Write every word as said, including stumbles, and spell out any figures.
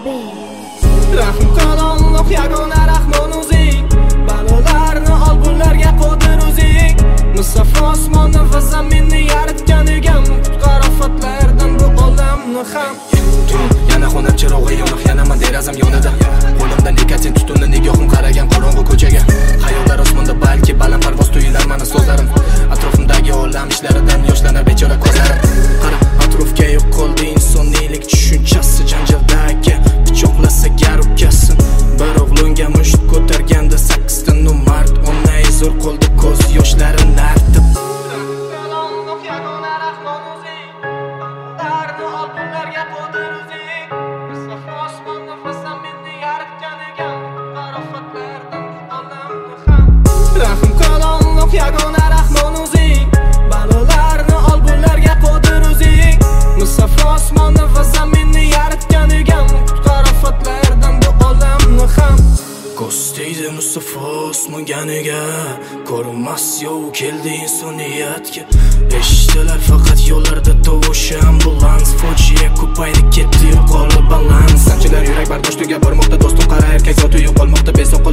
Rahim qilonliq yagona rahmon o'zing, balolarni ol bunlarga qodir o'zing. Musaffo osmonni va zaminni yaratgan egam, qutqar ofatlardan bu olamni ham. Yana xonam chirog'i yoniq, yana man derazam yonida. Qo'limda nikotin tutunni nigohim qaragan qorong'u ko'chaga. Xayollar osmonda balki baland parvoz tuyular mana so'zlarim. Atrofimdagi olam ishlaridan yoshlanar bechora ko'zlarim. Qara, atrofga yo'q qoldi insoniylik tushunchasi janjaldagi. Pichoqlasa garukkasin, bir o'g'longa musht ko'targanda sakkizta nomard. Onay zo'r qoldi ko'z yoshlarim nartib. Rahim qilonliq yagona rahmon o'zing, balolarni ol bunlarga qodir o'zing. Musaffo osmonni va zaminni yaratgan egam, qutqar ofatlardan bu olamni ham. Ko'staydi musaffo osmonga nega ko'rinmas yov keldi insoniyatga. Eshitilar faqat yo'llarda tovushi ambulans, fojia ko'paydi ketdi yo'qoldi balans. Sanchilar yurak bardosh tuga bormoqda do'stim, qara erkak zoti yo'qolmoqda besoq